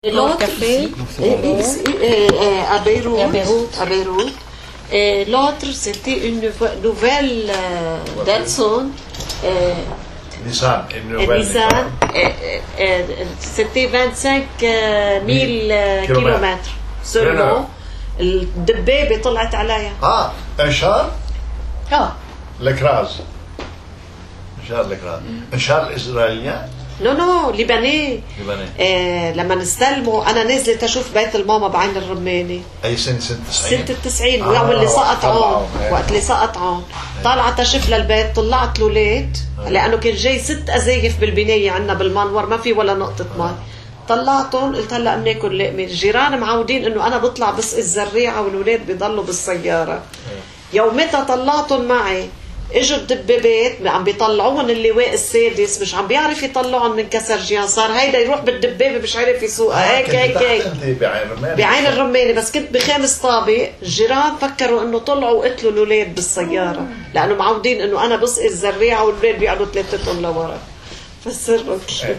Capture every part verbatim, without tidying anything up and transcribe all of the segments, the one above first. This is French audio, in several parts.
Et l'autre, ici, et, et, et, et, à Beyrouth, à Beyrouth. À Beyrouth. Et l'autre, c'était une nouvelle euh, Datsun. Euh, Nissan, une nouvelle Nissan. C'était vingt-cinq mille kilomètres seulement. الدبابة طلعت عليها. اه un char اه l'écrase. Un char l'écrase. Un char israélien. نو نو لبناني. لبناني. إيه لما نستلمه انا نزلت اشوف بيت الماما بعين الرماني. اي سنه سنه تسعين؟ سنه التسعين ويوم اللي سقط عون وقت اللي سقط عون طالعه تشوف للبيت طلعت الاولاد لانه كان جاي ست ازايف بالبنايه عندنا بالمنور ما في ولا نقطه مي طلعتهم قلت هلا بناكل لقمه الجيران معودين انه انا بطلع بسقي الزريعه والاولاد بيضلوا بالسياره يومتها طلعتهم معي اجوا الدبابات عم بيطلعوهم اللواء السادس مش عم بيعرف يطلعهم من كسرجيان صار هيدا يروح بالدبابه مش عارف يسوقها هيك هيك هيك بعين الرماني بعين الرماني بس كنت بخامس طابق الجيران فكروا انه طلعوا وقتلوا الاولاد بالسياره لانه معودين انه انا بسقي الزريعه والاولاد بيقعدوا ثلاثتهم لورا فسروا كيف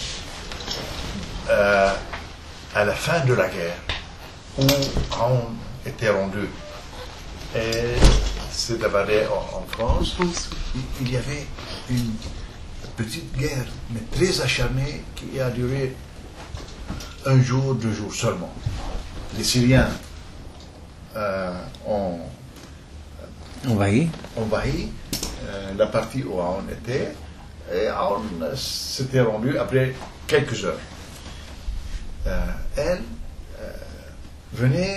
à la fin de la guerre où on était rendu et s'est débarré en, en France, il y avait une petite guerre, mais très acharnée, qui a duré un jour, deux jours seulement. Les Syriens euh, ont envahi, envahi euh, la partie où on était, et on s'était rendu après quelques heures. Euh, elle euh, venait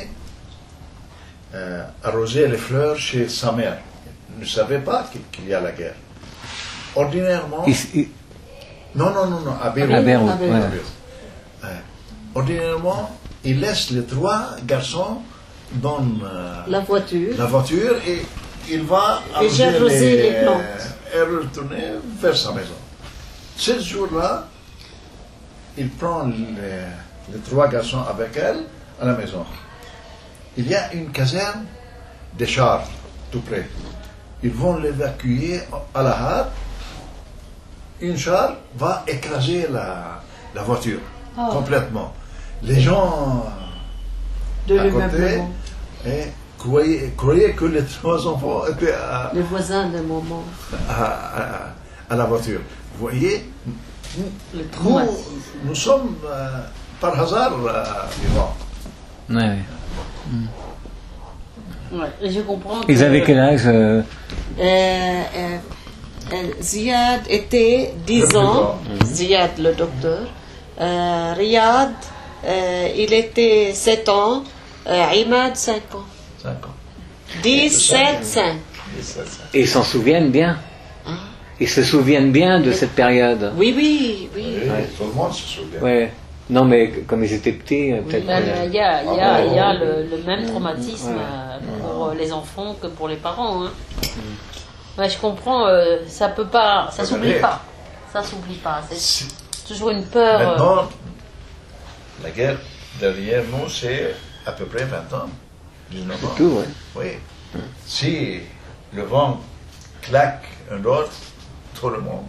Euh, arroser les fleurs chez sa mère. Elle ne savait pas qu'il y a la guerre. Ordinairement... Il, il... Non, non, non, non, à Beyrouth. À Beyrouth, à Beyrouth. Ouais. Euh, ordinairement, il laisse les trois garçons dans euh, la voiture. La voiture et il va arroser les, les plantes. Et retourner vers sa maison. Ce jour-là, il prend les, les trois garçons avec elle à la maison. Il y a une caserne des chars tout près. Ils vont l'évacuer à la hâte. Une char va écraser la, la voiture oh. complètement. Les gens de à côté et croyaient, croyaient que les trois enfants étaient à, les voisins de moment à, à, à la voiture. Vous voyez, nous, nous sommes euh, par hasard euh, vivants. Ouais. Mmh. Ouais, je comprends. Ils avaient quel âge euh... Euh, euh, Ziad était dix ans. Mmh. Ziad, le docteur. Euh, Riyad, euh, il était sept ans. Euh, Imad, cinq ans. cinq ans. dix, sept, cinq. Et ils s'en souviennent bien. Hein? Ils se souviennent bien de cette période. Oui, oui, oui. oui, oui. Tout le monde se souvient. Ouais. Non, mais comme ils étaient petits, peut-être. Il oui, y a, y a, y a le, le même traumatisme ouais. pour les enfants que pour les parents. Hein. Mm. Ouais, je comprends, euh, ça peut pas, ça s'oublie pas. Ça s'oublie pas. C'est toujours une peur. Maintenant, la guerre derrière nous, c'est à peu près vingt ans. dix-neuf ans. C'est tout, ouais. Oui. Si le vent claque un autre, tout le monde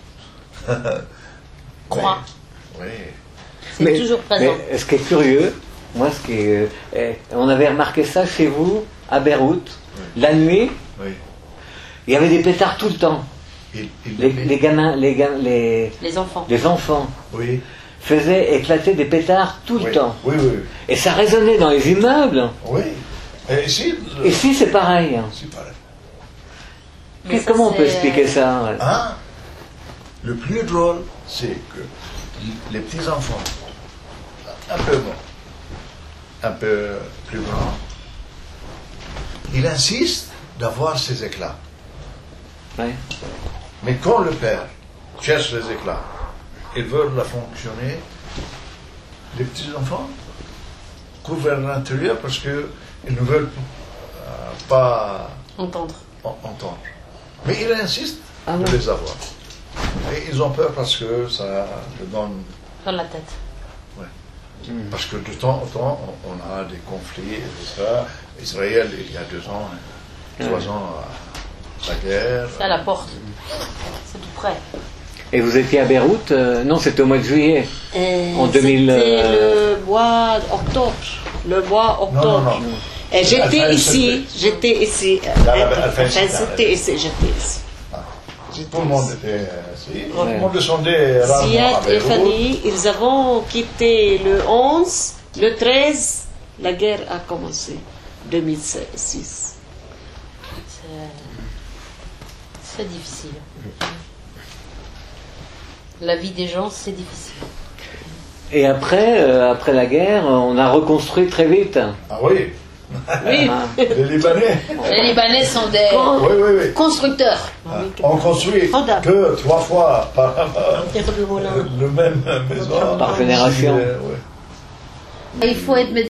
croit. Oui. C'est mais, toujours présent. Mais ce qui est curieux, moi, ce qui est, eh, on avait remarqué ça chez vous, à Beyrouth, oui. La nuit, oui. Il y avait des pétards tout le temps. Il, il les, les gamins, les, les, les enfants, les enfants oui. faisaient éclater des pétards tout oui. le temps. Oui, oui. Et ça résonnait dans les immeubles. Oui. Et ici, le... ici c'est pareil. C'est pareil. Mais comment on peut expliquer ça? Hein? Le plus drôle, c'est que les petits enfants, un peu bon, un peu plus grands, il insiste d'avoir ces éclats. Ouais. Mais quand le père cherche les éclats, il veut la fonctionner, les petits enfants courent vers l'intérieur parce qu'ils ne veulent euh, pas entendre. entendre. Mais il insiste ah de ouais. les avoir. Et ils ont peur parce que ça leur donne... Dans la tête. Ouais. Mmh. Parce que de temps en temps, on a des conflits et tout ça. Israël, il y a deux ans, trois mmh. ans, la guerre... C'est à la porte. C'est tout près. Et vous étiez à Beyrouth euh, Non, c'était au mois de juillet. Euh, En deux mille, C'était euh, le mois d'octobre. Le mois octobre. Non, non, non. Et j'étais Alpha ici, City. j'étais ici. Dans la- Alpha City. C'était ici, j'étais ici. Tout le monde était ici. Tout Ouais. le monde descendait rarement à Ziad et Beyrouth. Fanny, ils avons quitté le onze, le treize, la guerre a commencé, deux mille six. C'est difficile. La vie des gens, c'est difficile. Et après, euh, après la guerre, on a reconstruit très vite. Ah oui, Oui, les Libanais. Les Libanais sont des Oui, oui, oui. constructeurs. Ah, on construit Regarde. que trois fois par le même maison. Par génération. Euh, ouais. Il faut être